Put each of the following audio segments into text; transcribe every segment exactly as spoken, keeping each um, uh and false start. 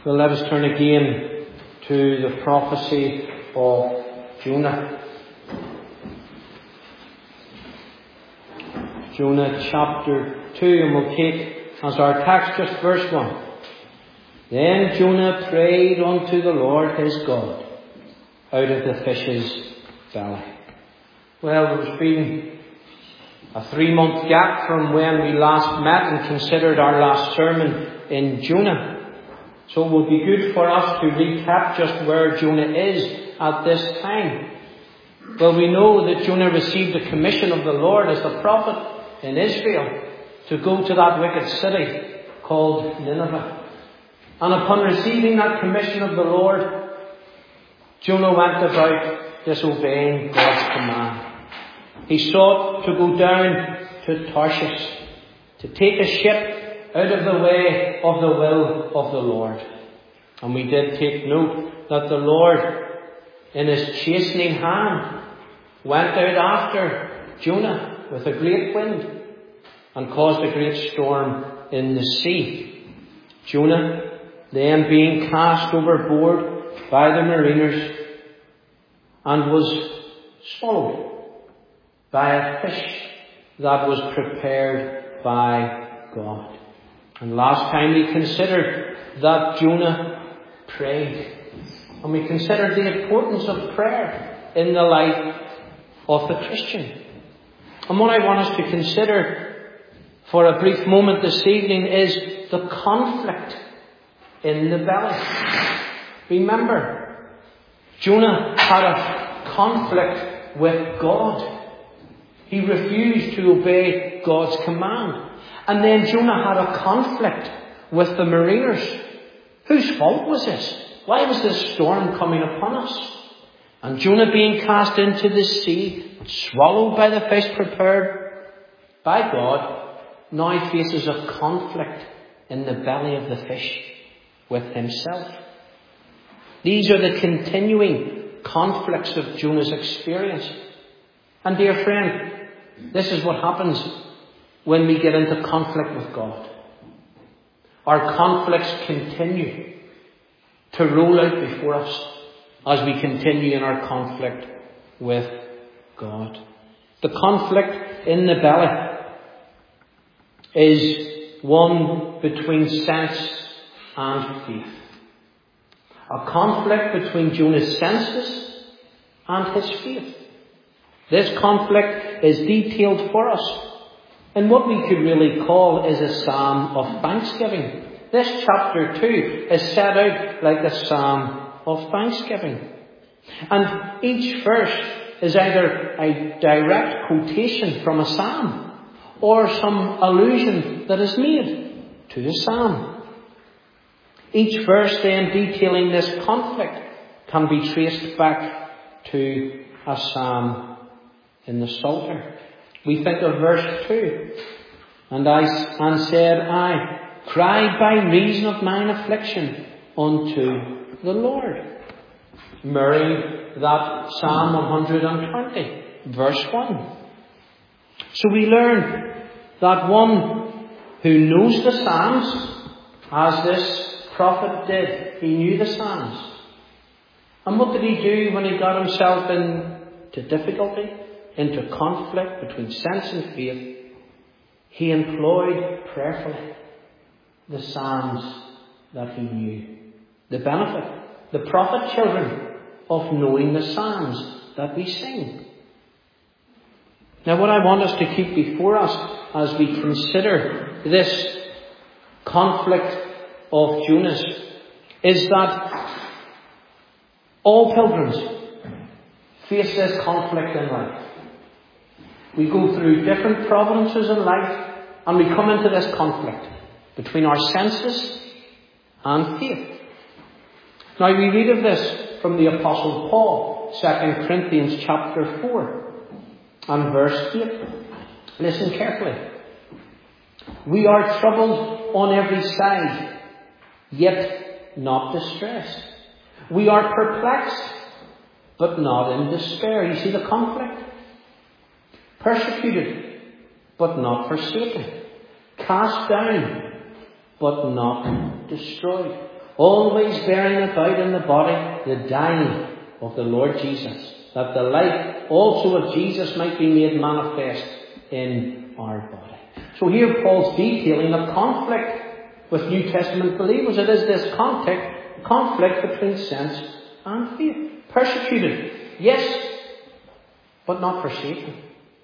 Well, let us turn again to the prophecy of Jonah. Jonah chapter two, and we'll take as our text just verse one. Then Jonah prayed unto the Lord his God out of the fish's belly. Well, there's been a three-month gap from when we last met and considered our last sermon in Jonah. So it would be good for us to recap just where Jonah is at this time. Well, we know that Jonah received the commission of the Lord as the prophet in Israel to go to that wicked city called Nineveh. And upon receiving that commission of the Lord, Jonah went about disobeying God's command. He sought to go down to Tarshish, to take a ship out of the way of the will of the Lord. And we did take note that the Lord, in his chastening hand, went out after Jonah with a great wind and caused a great storm in the sea. Jonah then being cast overboard by the mariners and was swallowed by a fish that was prepared by God. And last time we considered that Jonah prayed. And we considered the importance of prayer in the life of the Christian. And what I want us to consider for a brief moment this evening is the conflict in the belly. Remember, Jonah had a conflict with God. He refused to obey God's command. And then Jonah had a conflict with the mariners. Whose fault was this? Why was this storm coming upon us? And Jonah being cast into the sea, swallowed by the fish prepared by God, now faces a conflict in the belly of the fish with himself. These are the continuing conflicts of Jonah's experience. And dear friend, this is what happens when we get into conflict with God. Our conflicts continue to roll out before us as we continue in our conflict with God. The conflict in the belly is one between sense and faith. A conflict between Jonah's senses and his faith. This conflict is detailed for us in what we could really call is a psalm of thanksgiving. This chapter two is set out like a psalm of thanksgiving. And each verse is either a direct quotation from a psalm or some allusion that is made to the psalm. Each verse then detailing this conflict can be traced back to a psalm in the Psalter. We think of verse two. And I and said, I cried by reason of mine affliction unto the Lord. Mirroring that Psalm one hundred twenty, verse one. So we learn that one who knows the Psalms, as this prophet did, he knew the Psalms. And what did he do when he got himself into difficulty? Into conflict between sense and faith? He employed prayerfully the Psalms that he knew. The benefit, the prophet children, of knowing the Psalms that we sing. Now what I want us to keep before us as we consider this conflict of Jonah's is that all pilgrims face this conflict in life. We go through different providences in life and we come into this conflict between our senses and faith. Now we read of this from the Apostle Paul, Second Corinthians chapter four and verse eight. Listen carefully. We are troubled on every side, yet not distressed. We are perplexed, but not in despair. You see the conflict? Persecuted, but not forsaken. Cast down, but not destroyed. always bearing about in the body the dying of the Lord Jesus, that the life also of Jesus might be made manifest in our body. So here Paul's detailing a conflict with New Testament believers. It is this conflict, conflict between sense and faith. Persecuted, yes, but not forsaken.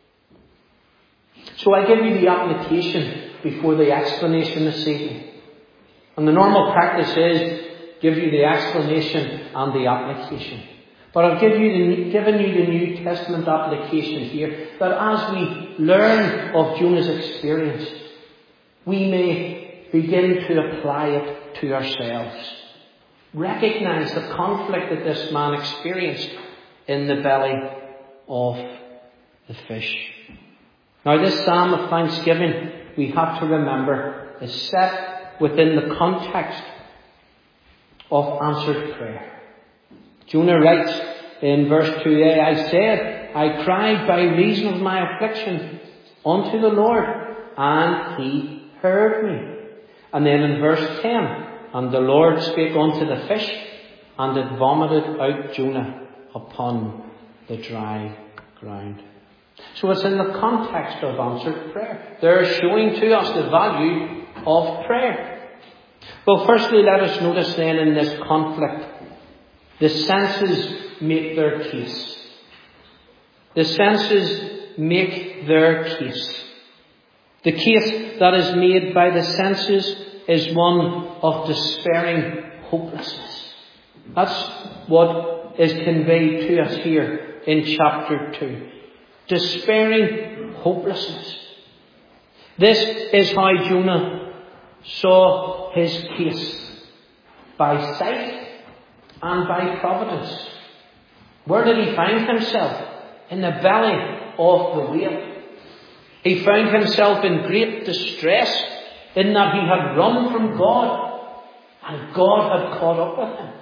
So I give you the application before the explanation this evening. And the normal practice is give you the explanation and the application. But I've give you the, given you the New Testament application here, that as we learn of Jonah's experience, we may begin to apply it to ourselves. Recognize the conflict that this man experienced in the belly of the fish. Now, this psalm of thanksgiving, we have to remember, is set within the context of answered prayer. Jonah writes in verse two a, I said, I cried by reason of my affliction unto the Lord, and he heard me. And then in verse ten, and the Lord spake unto the fish, and it vomited out Jonah upon the dry ground. So it's in the context of answered prayer. They're showing to us the value of prayer. Well, firstly, let us notice then in this conflict, the senses make their case. The senses make their case. The case that is made by the senses is one of despairing hopelessness. That's what is conveyed to us here in chapter two. Despairing hopelessness. This is how Jonah saw his case. By sight and by providence. Where did he find himself? In the belly of the whale. He found himself in great distress in that he had run from God and God had caught up with him.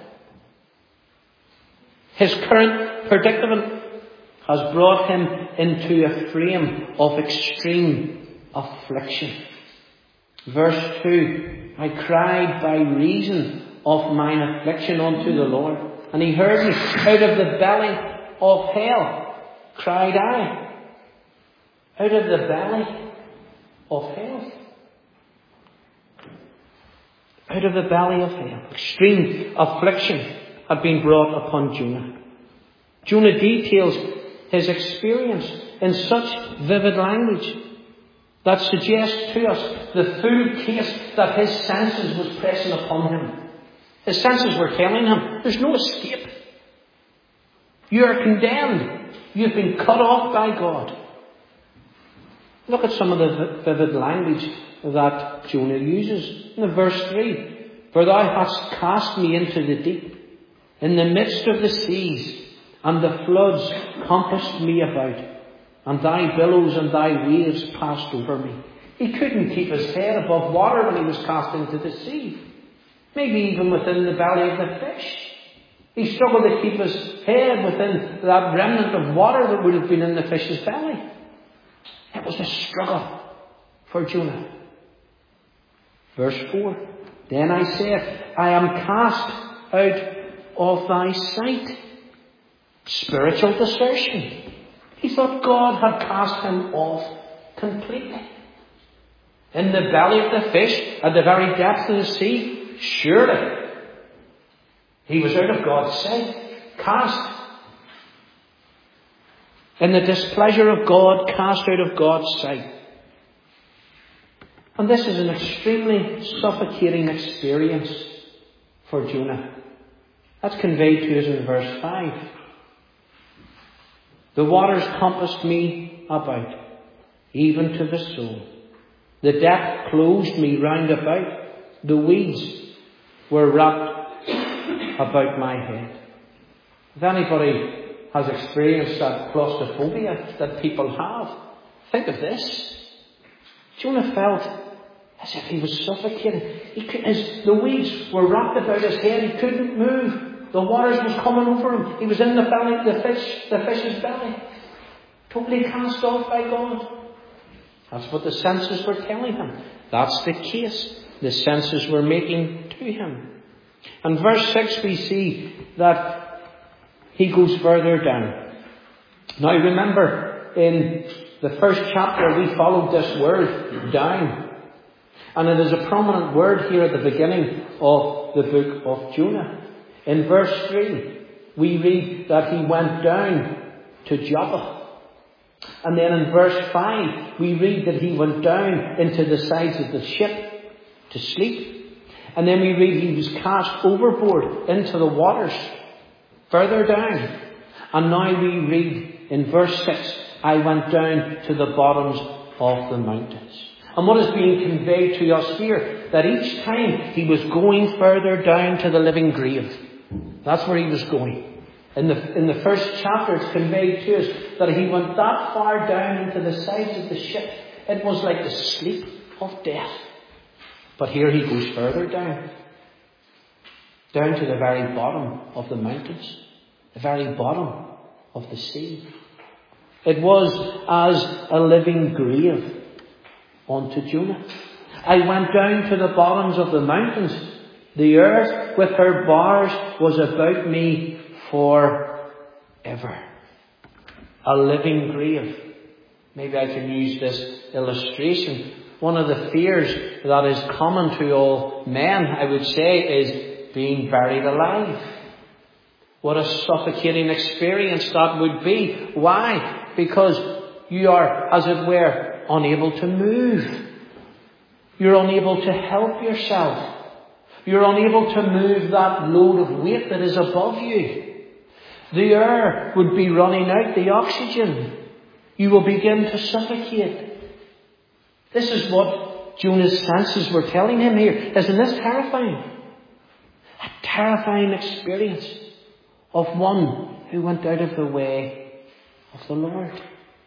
His current predicament has brought him into a frame of extreme affliction. Verse two, I cried by reason of mine affliction unto the Lord, and he heard me. Out of the belly of hell cried I. Out of the belly of hell. Out of the belly of hell. Extreme affliction had been brought upon Jonah. Jonah details his experience in such vivid language that suggests to us the full case that his senses was pressing upon him. His senses were telling him, there's no escape. You are condemned. You've been cut off by God. Look at some of the vivid language that Jonah uses. In verse three, for thou hast cast me into the deep, in the midst of the seas, and the floods compassed me about, and thy billows and thy waves passed over me. He couldn't keep his head above water when he was cast into the sea. Maybe even within the belly of the fish. He struggled to keep his head within that remnant of water that would have been in the fish's belly. It was a struggle for Jonah. Verse four, then I said, I am cast out of thy sight. Spiritual desertion. He thought God had cast him off completely. In the belly of the fish, at the very depths of the sea, surely he was out of God's sight, cast. In the displeasure of God, cast out of God's sight. And this is an extremely suffocating experience for Jonah. That's conveyed to us in verse five. The waters compassed me about, even to the soul. The depth closed me round about. The weeds were wrapped about my head. If anybody has experienced that claustrophobia that people have, think of this. Jonah felt as if he was suffocating. He could, his, the weeds were wrapped about his head. He couldn't move. The waters was coming over him. He was in the belly, the fish, the fish's belly. Totally cast off by God. That's what the senses were telling him. That's the case the senses were making to him. And verse six we see that he goes further down. Now remember, in the first chapter we followed this word, down. And it is a prominent word here at the beginning of the book of Jonah. In verse three, we read that he went down to Joppa. And then in verse five, we read that he went down into the sides of the ship to sleep. And then we read he was cast overboard into the waters, further down. And now we read in verse six, I went down to the bottoms of the mountains. And what is being conveyed to us here? That each time he was going further down to the living grave. That's where he was going. In the, in the first chapter it's conveyed to us that he went that far down into the sides of the ship. It was like the sleep of death. But here he goes further down. Down to the very bottom of the mountains. The very bottom of the sea. It was as a living grave unto Jonah. I went down to the bottoms of the mountains. The earth with her bars was about me forever. A living grave. Maybe I can use this illustration. One of the fears that is common to all men, I would say, is being buried alive. What a suffocating experience that would be. Why? Because you are, as it were, unable to move. You're unable to help yourself. You're unable to move that load of weight that is above you. The air would be running out, the oxygen. You will begin to suffocate. This is what Jonah's senses were telling him here. Isn't this terrifying? A terrifying experience of one who went out of the way of the Lord.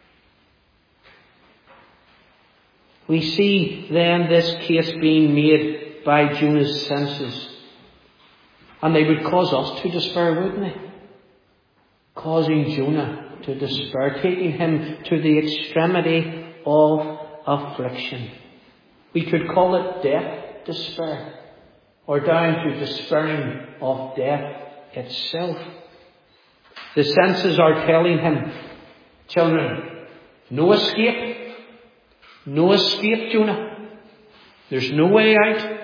We see then this case being made by Jonah's senses. And they would cause us to despair, wouldn't they? Causing Jonah to despair, taking him to the extremity of affliction. We could call it death despair, or down to despairing of death itself. The senses are telling him, children, no escape. No escape, Jonah. There's no way out.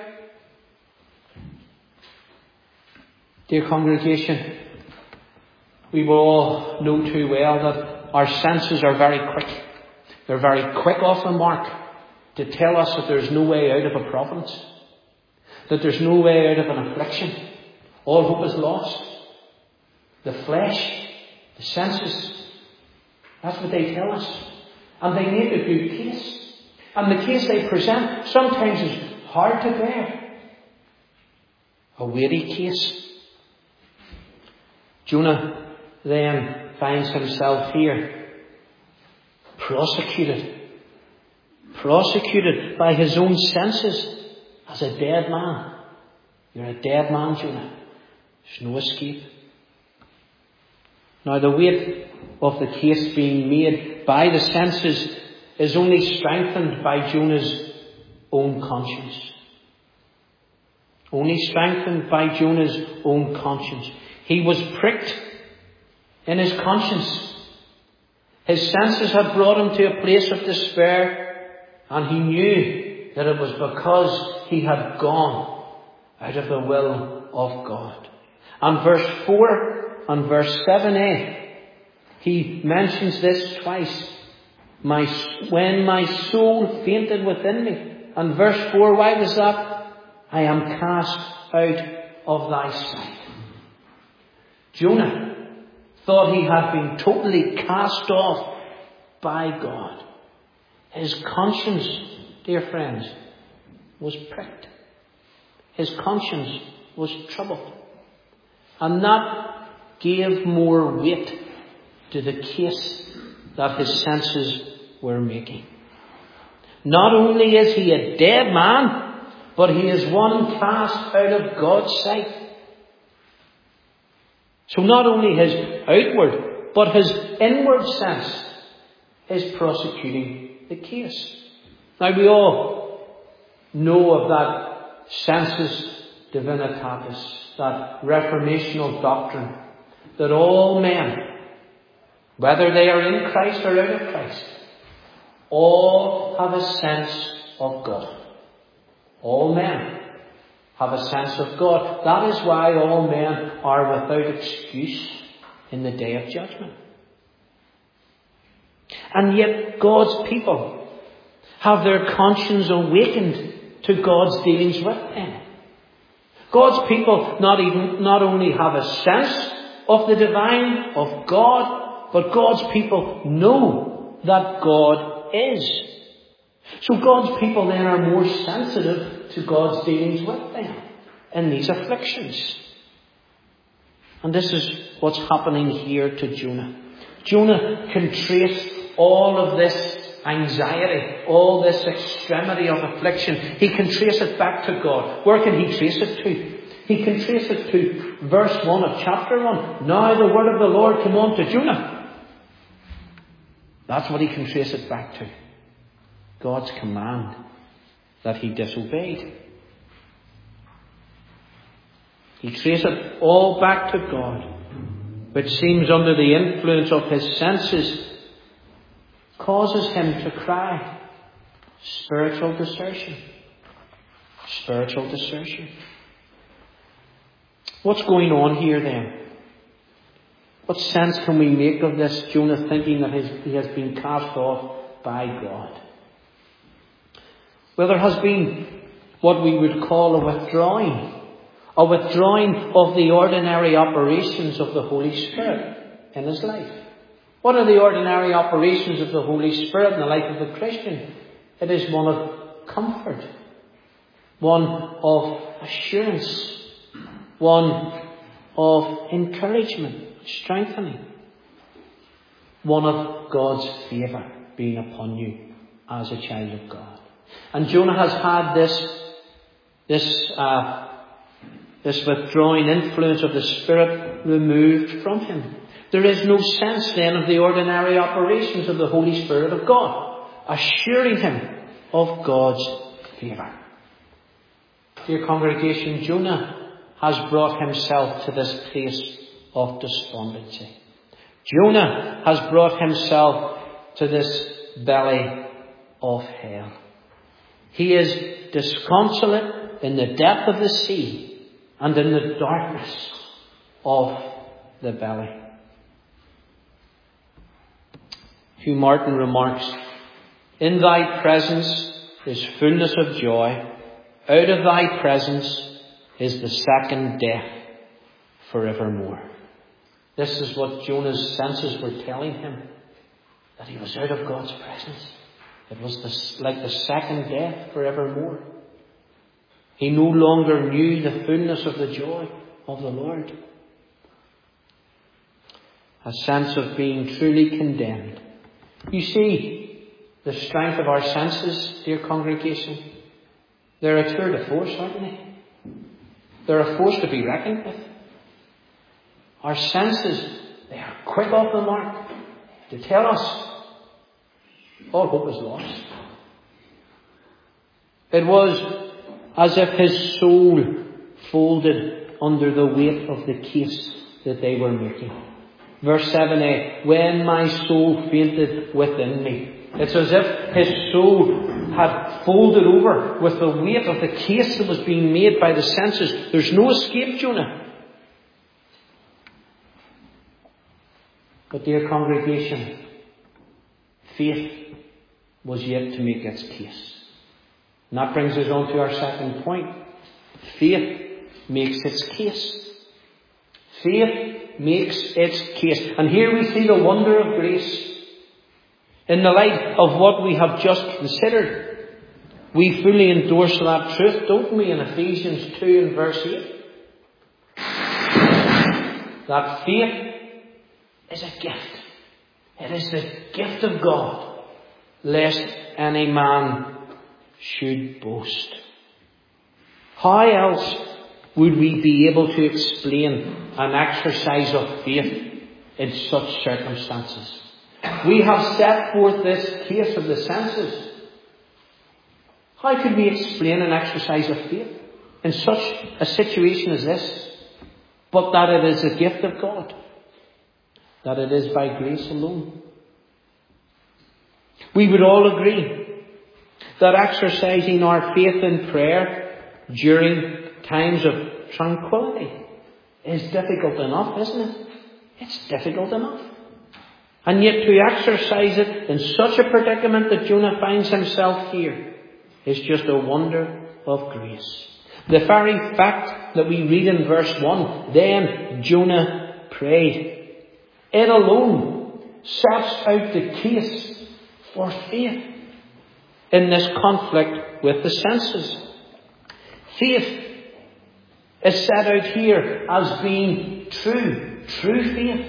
Dear congregation, we will all know too well that our senses are very quick. They're very quick off the mark to tell us that there's no way out of a providence. That there's no way out of an affliction. All hope is lost. The flesh, the senses, that's what they tell us. And they make a good case. And the case they present sometimes is hard to bear. A weighty case. Jonah then finds himself here, prosecuted. Prosecuted by his own senses as a dead man. You're a dead man, Jonah. There's no escape. Now the weight of the case being made by the senses is only strengthened by Jonah's own conscience. Only strengthened by Jonah's own conscience. He was pricked in his conscience. His senses had brought him to a place of despair, and he knew that it was because he had gone out of the will of God. And verse four and verse seven a, he mentions this twice. My, when my soul fainted within me. And verse four, why was that? I am cast out of thy sight. Jonah thought he had been totally cast off by God. His conscience, dear friends, was pricked. His conscience was troubled. And that gave more weight to the case that his senses were making. Not only is he a dead man, but he is one cast out of God's sight. So not only his outward, but his inward sense is prosecuting the case. Now we all know of that senses Divinitatis, that reformational doctrine that all men, whether they are in Christ or out of Christ, all have a sense of God. All men have a sense of God. That is why all men are without excuse in the day of judgment. And yet God's people have their conscience awakened to God's dealings with them. God's people not even not only have a sense of the divine, of God, but God's people know that God is. So God's people then are more sensitive to God's dealings with them in these afflictions. And this is what's happening here to Jonah. Jonah can trace all of this anxiety, all this extremity of affliction. He can trace it back to God. Where can he trace it to? He can trace it to verse one of chapter one. Now the word of the Lord came on to Jonah. That's what he can trace it back to. God's command that he disobeyed. He traces it all back to God, which seems under the influence of his senses causes him to cry. Spiritual desertion. Spiritual desertion. What's going on here then? What sense can we make of this Jonah thinking that he has been cast off by God? Well, there has been what we would call a withdrawing. A withdrawing of the ordinary operations of the Holy Spirit in his life. What are the ordinary operations of the Holy Spirit in the life of the Christian? It is one of comfort, one of assurance, one of encouragement, strengthening, one of God's favour being upon you as a child of God. And Jonah has had this, this, uh, this withdrawing influence of the Spirit removed from him. There is no sense then of the ordinary operations of the Holy Spirit of God, assuring him of God's favour. Dear congregation, Jonah has brought himself to this place of despondency. Jonah has brought himself to this belly of hell. He is disconsolate in the depth of the sea and in the darkness of the belly. Hugh Martin remarks, "In thy presence is fullness of joy. Out of thy presence is the second death forevermore." This is what Jonah's senses were telling him, that he was out of God's presence. It was the, like the second death forevermore. He no longer knew the fullness of the joy of the Lord. A sense of being truly condemned. You see the strength of our senses, dear congregation. They're a tour de force, aren't they? They're a force to be reckoned with. Our senses, they are quick off the mark to tell us all hope is lost. It was as if his soul folded under the weight of the case that they were making. Verse seven a, when my soul fainted within me. It's as if his soul had folded over with the weight of the case that was being made by the senses. There's no escape, Jonah. But dear congregation, faith was yet to make its case. And that brings us on to our second point. Faith makes its case. Faith makes its case. And here we see the wonder of grace. In the light of what we have just considered, we fully endorse that truth, don't we, in Ephesians two and verse eight? That faith is a gift. It is the gift of God, lest any man should boast. How else would we be able to explain an exercise of faith in such circumstances? We have set forth this case of the senses. How could we explain an exercise of faith? in such a situation as this, but that it is a gift of God, that it is by grace alone. We would all agree that exercising our faith in prayer during times of tranquility is difficult enough, isn't it? It's difficult enough. And yet to exercise it in such a predicament that Jonah finds himself here is just a wonder of grace. The very fact that we read in verse one, then Jonah prayed, it alone sets out the case for faith in this conflict with the senses. Faith is set out here as being true, true faith.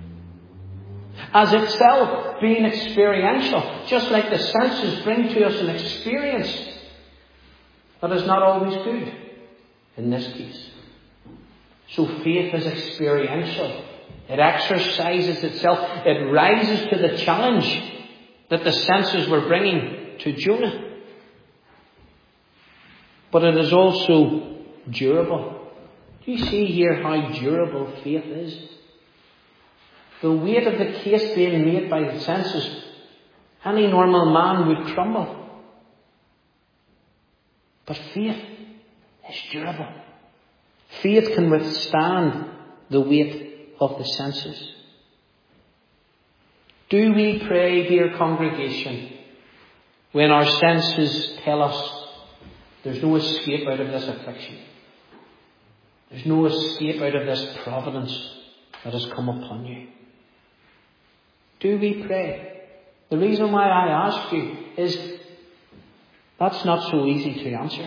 As itself being experiential, just like the senses bring to us an experience that is not always good in this case. So faith is experiential. It exercises itself. It rises to the challenge that the senses were bringing to Jonah. But it is also durable. Do you see here how durable faith is? The weight of the case being made by the senses, any normal man would crumble. But faith is durable. Faith can withstand the weight of the senses. Do we pray, dear congregation, when our senses tell us there's no escape out of this affliction? There's no escape out of this providence that has come upon you. Do we pray? The reason why I ask you is that's not so easy to answer.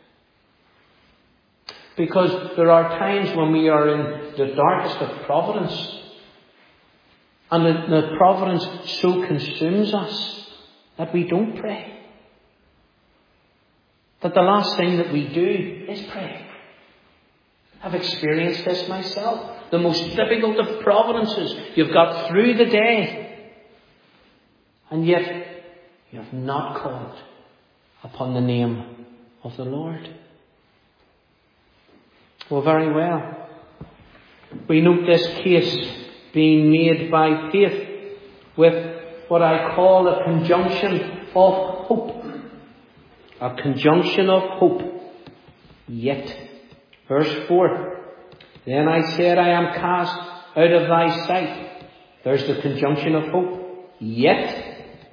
Because there are times when we are in the darkest of providence, and the, the providence so consumes us that we don't pray. That the last thing that we do is pray. I've experienced this myself. The most difficult of providences. You've got through the day, and yet you have not called upon the name of the Lord. Well, very well. We note this case being made by faith with what I call a conjunction of hope. A conjunction of hope. Yet. Verse four. Then I said, I am cast out of thy sight. There's the conjunction of hope. Yet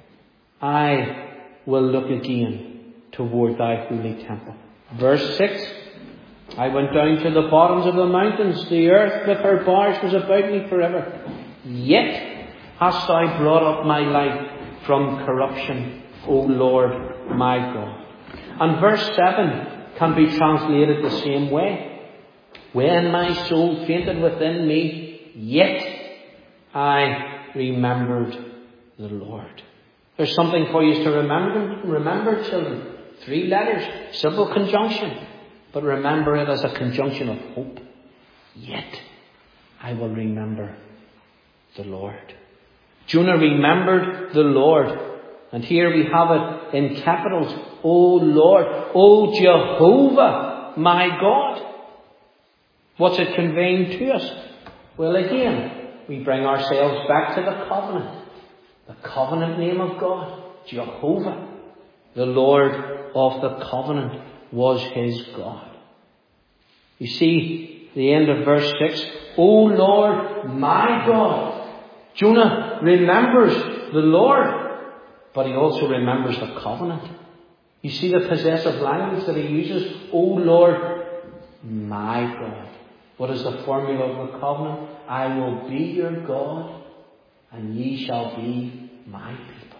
I will look again toward thy holy temple. Verse six. I went down to the bottoms of the mountains. The earth with her bars was about me forever. Yet hast thou brought up my life from corruption, O Lord my God. And verse seven can be translated the same way. When my soul fainted within me, yet I remembered the Lord. There's something for you to remember, remember, children. Three letters, simple conjunction. But remember it as a conjunction of hope. Yet I will remember the Lord. Jonah remembered the Lord. And here we have it in capitals. O Lord, O Jehovah, my God. What's it conveying to us? Well, again, we bring ourselves back to the covenant. The covenant name of God, Jehovah. The Lord of the covenant was his God. You see, the end of verse six. O Lord, my God. Jonah remembers the Lord, but he also remembers the covenant. You see the possessive language that he uses. O Lord, my God. What is the formula of the covenant? I will be your God, and ye shall be my people.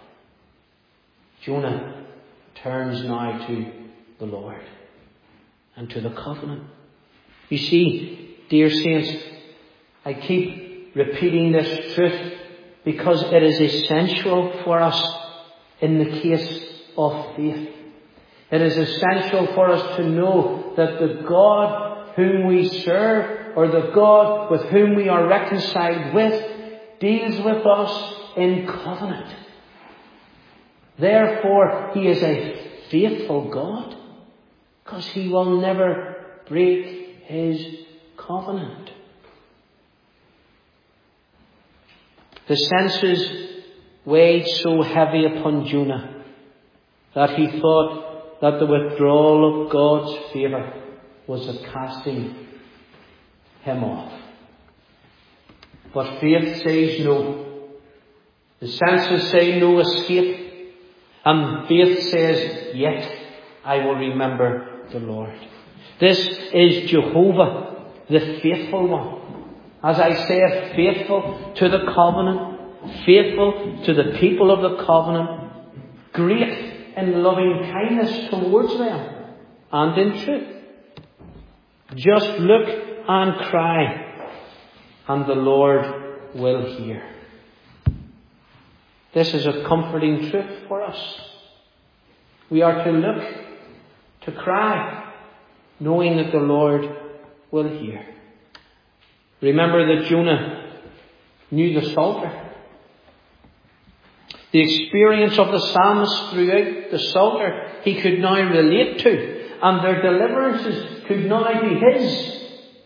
Jonah turns now to the Lord and to the covenant. You see, dear saints, I keep repeating this truth because it is essential for us in the case of faith. It is essential for us to know that the God whom we serve, or the God with whom we are reconciled with, deals with us in covenant. Therefore, he is a faithful God, because he will never break his covenant. The senses weighed so heavy upon Jonah that he thought that the withdrawal of God's favour was a casting him off. But faith says no. The senses say no escape. And faith says, yet I will remember the Lord. This is Jehovah, the faithful one. As I said, faithful to the covenant, faithful to the people of the covenant, great in loving kindness towards them, and in truth. Just look and cry, and the Lord will hear. This is a comforting truth for us. We are to look, to cry, knowing that the Lord will hear. Remember that Jonah knew the Psalter. The experience of the psalmist throughout the Psalter he could now relate to, and their deliverances could now be his.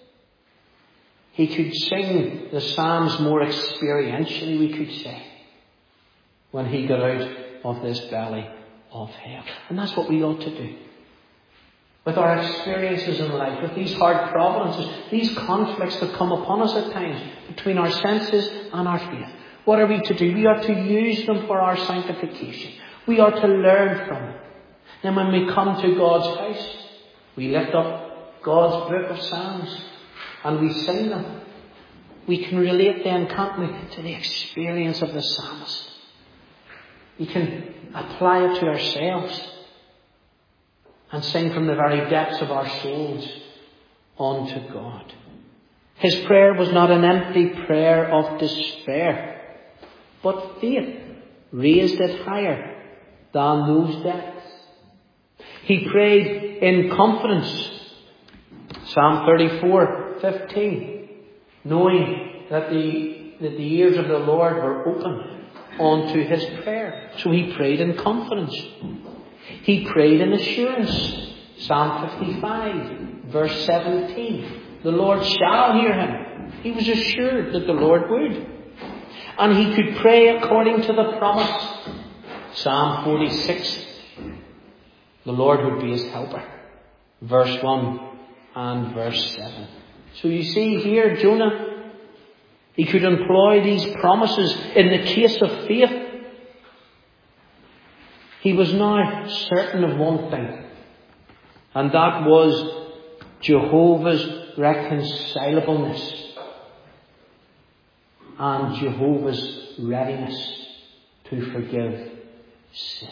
He could sing the psalms more experientially, we could say, when he got out of this belly of hell. And that's what we ought to do. With our experiences in life, with these hard providences, these conflicts that come upon us at times between our senses and our faith. What are we to do? We are to use them for our sanctification. We are to learn from it. Then when we come to God's house, we lift up God's book of Psalms and we sing them. We can relate then, can't we, to the experience of the psalmist. We can apply it to ourselves and sing from the very depths of our souls unto God. His prayer was not an empty prayer of despair, but faith raised it higher than those depths. He prayed in confidence. Psalm thirty-four fifteen, knowing that the, that the ears of the Lord were open unto his prayer. So he prayed in confidence. He prayed in assurance. Psalm fifty-five, verse seventeen. The Lord shall hear him. He was assured that the Lord would. And he could pray according to the promise. Psalm forty-six. The Lord would be his helper. Verse one and verse seven. So you see here, Jonah, he could employ these promises in the case of faith. He was now certain of one thing, and that was Jehovah's reconcilableness and Jehovah's readiness to forgive sin.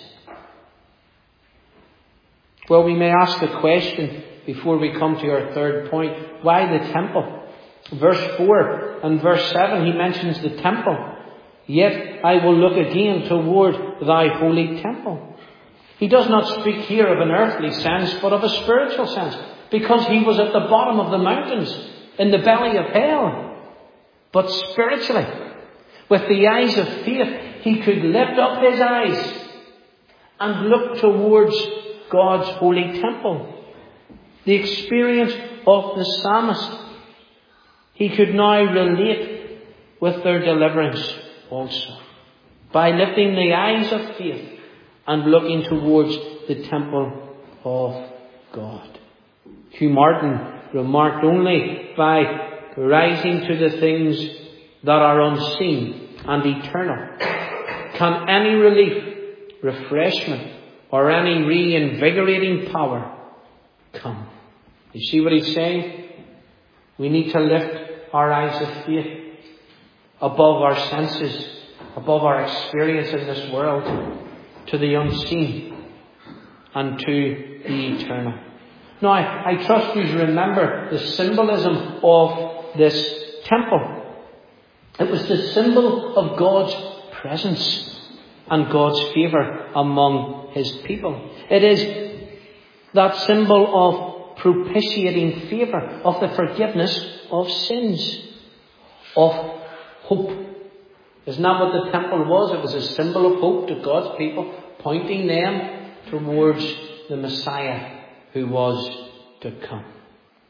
Well, we may ask the question before we come to our third point, why the temple? Verse four and verse seven, he mentions the temple. Yet I will look again toward thy holy temple. He does not speak here of an earthly sense, but of a spiritual sense, because he was at the bottom of the mountains, in the belly of hell. But spiritually, with the eyes of faith, he could lift up his eyes and look towards God's holy temple. The experience of the psalmist, he could now relate with their deliverance also, by lifting the eyes of faith and looking towards the temple of God. Hugh Martin remarked, only by rising to the things that are unseen and eternal can any relief, refreshment, or any reinvigorating power come. You see what he's saying? We need to lift our eyes of faith above our senses, above our experience in this world, to the unseen and to the eternal. Now, I, I trust you remember the symbolism of this temple. It was the symbol of God's presence and God's favour among his people. It is that symbol of propitiating favour, of the forgiveness of sins, of hope. Isn't that what the temple was? It was a symbol of hope to God's people, pointing them towards the Messiah who was to come.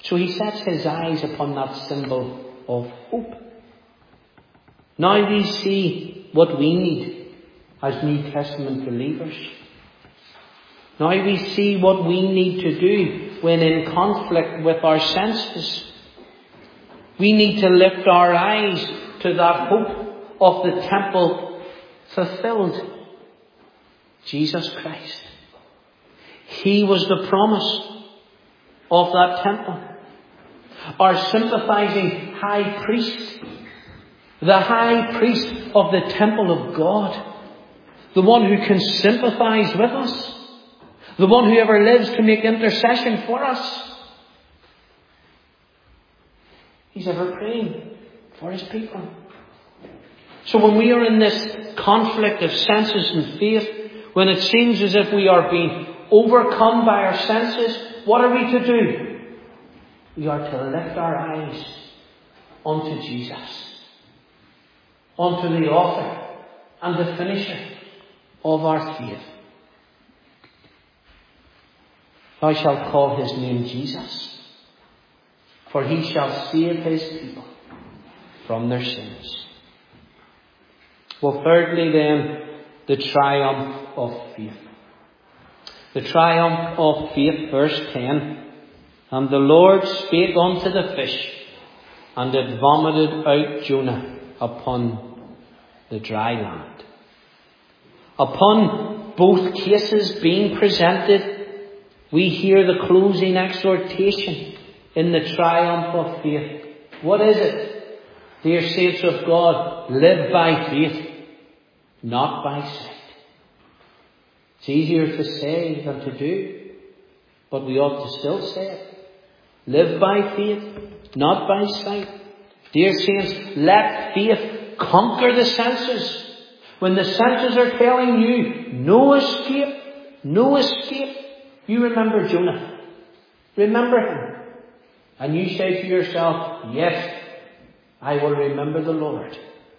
So he sets his eyes upon that symbol of hope. Now we see what we need as New Testament believers. Now we see what we need to do when in conflict with our senses. We need to lift our eyes to that hope of the temple fulfilled. Jesus Christ. He was the promise of that temple. Our sympathizing high priest. The high priest of the temple of God. The one who can sympathize with us. The one who ever lives to make intercession for us. He's ever praying for his people. So when we are in this conflict of senses and faith, when it seems as if we are being overcome by our senses, what are we to do? We are to lift our eyes onto Jesus. Onto the author and the finisher of our faith. Thou shalt call his name Jesus, for he shall save his people from their sins. Well, thirdly then, the triumph of faith. The triumph of faith, verse ten. And the Lord spake unto the fish, and it vomited out Jonah upon the dry land. Upon both cases being presented, we hear the closing exhortation in the triumph of faith. What is it? Dear saints of God, live by faith, not by sight. It's easier to say than to do, but we ought to still say it. Live by faith, not by sight. Dear saints, let faith conquer the senses. When the senses are telling you, no escape, no escape, you remember Jonah. Remember him. And you say to yourself, yes, I will remember the Lord.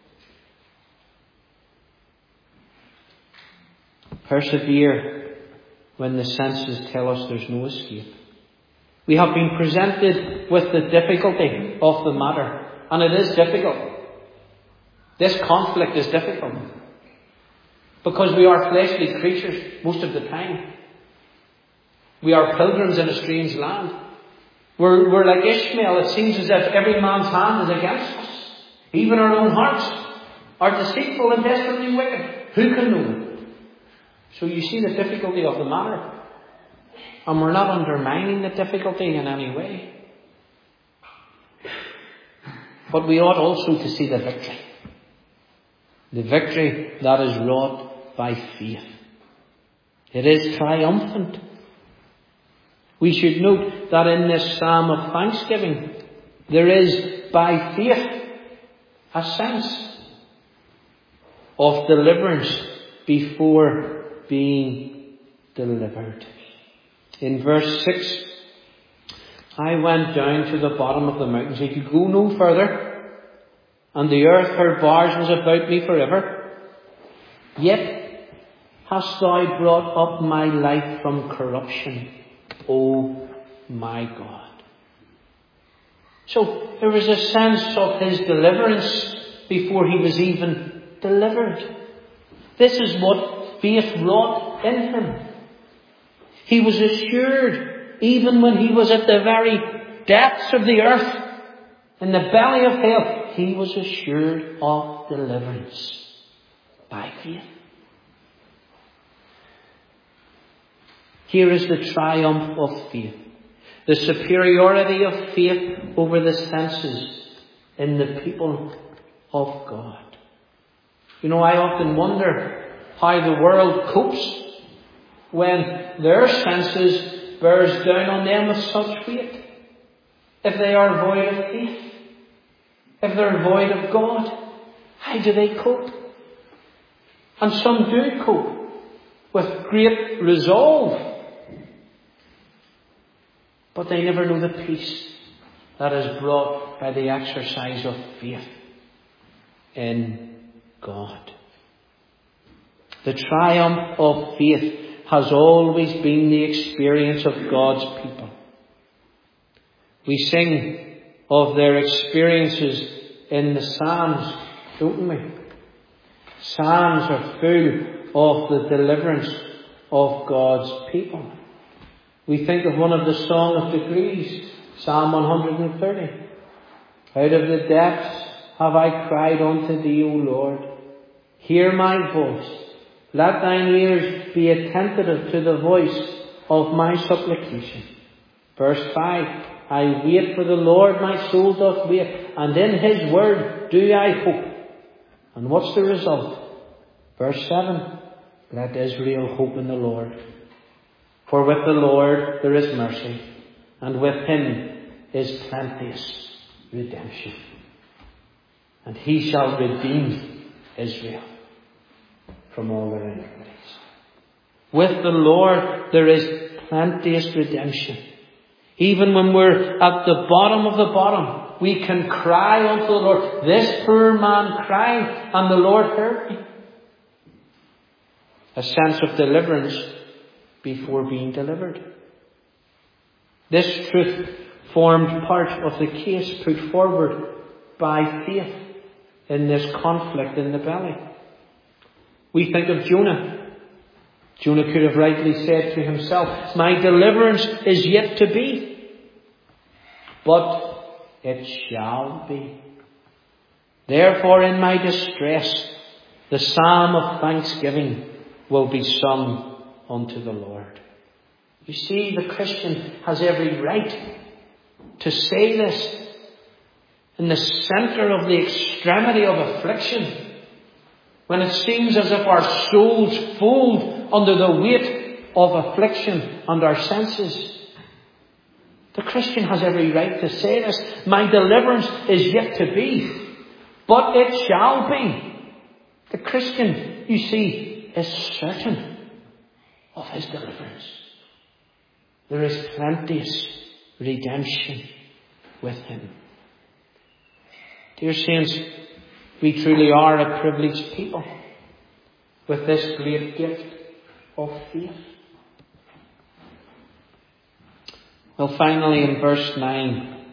Persevere when the senses tell us there's no escape. We have been presented with the difficulty of the matter. And it is difficult. This conflict is difficult. Because we are fleshly creatures most of the time. We are pilgrims in a strange land. We're, we're like Ishmael. It seems as if every man's hand is against us. Even our own hearts are deceitful and desperately wicked. Who can know them? So you see the difficulty of the matter. And we're not undermining the difficulty in any way. But we ought also to see the victory. The victory that is wrought by faith. It is triumphant. We should note that in this psalm of thanksgiving, there is by faith a sense of deliverance before being delivered. In verse six, I went down to the bottom of the mountains. He could go no further, and the earth, her bars, was about me forever. Yet hast thou brought up my life from corruption, O my God. So there was a sense of his deliverance before he was even delivered. This is what faith wrought in him. He was assured, even when he was at the very depths of the earth, in the belly of hell, he was assured of deliverance by faith. Here is the triumph of faith. The superiority of faith over the senses in the people of God. You know, I often wonder how the world copes when their senses bears down on them with such weight. If they are void of faith, if they're void of God, how do they cope? And some do cope with great resolve. But they never know the peace that is brought by the exercise of faith in God. The triumph of faith has always been the experience of God's people. We sing of their experiences in the Psalms, don't we? Psalms are full of the deliverance of God's people. We think of one of the Song of Degrees, Psalm one hundred thirty. Out of the depths have I cried unto thee, O Lord. Hear my voice. Let thine ears be attentive to the voice of my supplication. Verse five. I wait for the Lord, my soul doth wait, and in his word do I hope. And what's the result? Verse seven. Let Israel hope in the Lord. For with the Lord there is mercy, and with him is plenteous redemption. And he shall redeem Israel from all their iniquities. With the Lord there is plenteous redemption. Even when we're at the bottom of the bottom, we can cry unto the Lord. This poor man cried, and the Lord heard me. A sense of deliverance before being delivered. This truth formed part of the case put forward by faith in this conflict in the belly. We think of Jonah. Jonah could have rightly said to himself, my deliverance is yet to be, but it shall be. Therefore in my distress, the psalm of thanksgiving will be sung unto the Lord. You see, the Christian has every right to say this in the centre of the extremity of affliction, when it seems as if our souls fold under the weight of affliction and our senses. The Christian has every right to say this. My deliverance is yet to be, but it shall be. The Christian, you see, is certain of his deliverance. There is plenteous redemption with him. Dear saints, we truly are a privileged people with this great gift of faith. Well, finally in verse nine,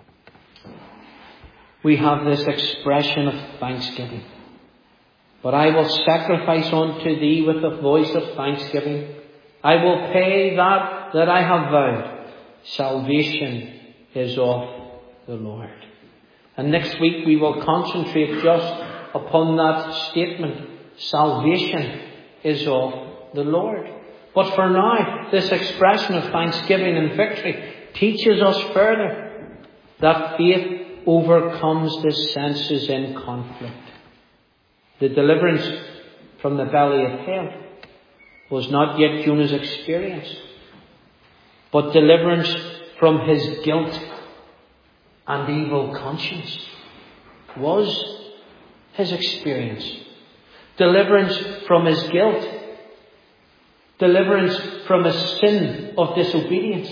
we have this expression of thanksgiving. But I will sacrifice unto thee with a voice of thanksgiving. I will pay that that I have vowed. Salvation is of the Lord. And next week we will concentrate just upon that statement. Salvation is of the Lord. But for now, this expression of thanksgiving and victory teaches us further that faith overcomes the senses in conflict. The deliverance from the belly of hell was not yet Jonah's experience, but deliverance from his guilt and evil conscience was his experience. Deliverance from his guilt, deliverance from his sin of disobedience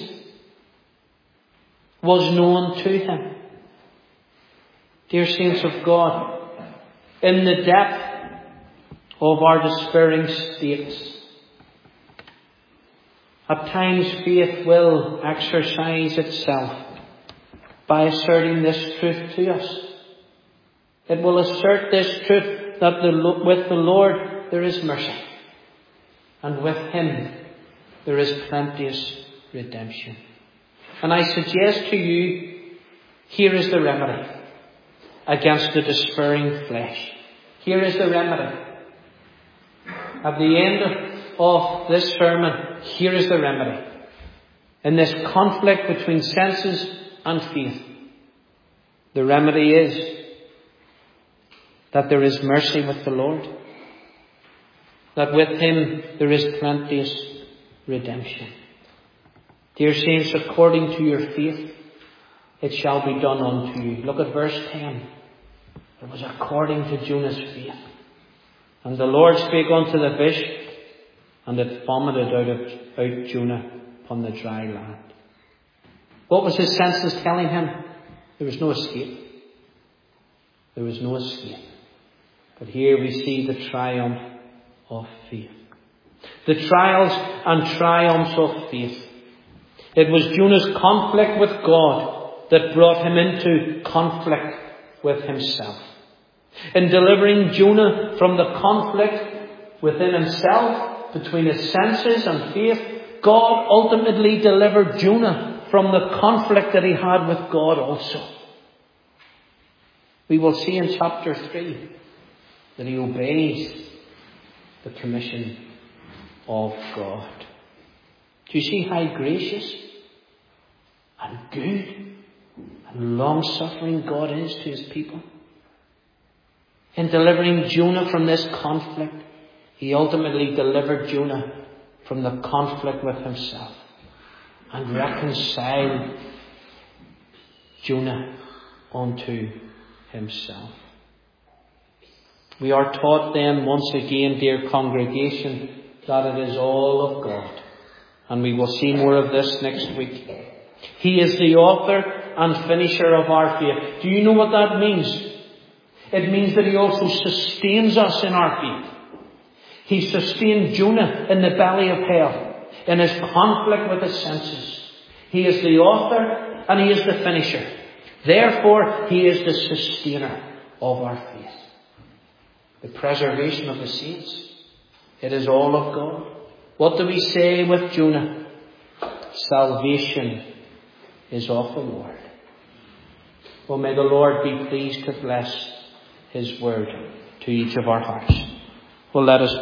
was known to him. Dear saints of God, in the depth of our despairing states, at times faith will exercise itself by asserting this truth to us. It will assert this truth that the, with the Lord there is mercy, and with him there is plenteous redemption. And I suggest to you, here is the remedy against the despairing flesh. Here is the remedy. At the end of, of this sermon, here is the remedy. In this conflict between senses and faith, the remedy is that there is mercy with the Lord, that with him there is plenteous redemption. Dear saints, according to your faith, it shall be done unto you. Look at verse ten. It was according to Jonah's faith. And the Lord spake unto the fish, and it vomited out, of, out Jonah upon the dry land. What was his senses telling him? There was no escape. There was no escape. But here we see the triumph of faith. The trials and triumphs of faith. It was Jonah's conflict with God that brought him into conflict with himself. In delivering Jonah from the conflict within himself, between his senses and faith, God ultimately delivered Jonah from the conflict that he had with God also. We will see in chapter three that he obeys the commission of God. Do you see how gracious and good and long-suffering God is to his people? In delivering Jonah from this conflict, he ultimately delivered Jonah from the conflict with himself and reconciled Jonah unto himself. We are taught then once again, dear congregation, that it is all of God. And we will see more of this next week. He is the author and finisher of our faith. Do you know what that means? It means that he also sustains us in our faith. He sustained Jonah in the belly of hell, in his conflict with his senses. He is the author and he is the finisher. Therefore, he is the sustainer of our faith. The preservation of the saints. It is all of God. What do we say with Jonah? Salvation is of the Lord. Well, may the Lord be pleased to bless his word to each of our hearts. Well, let us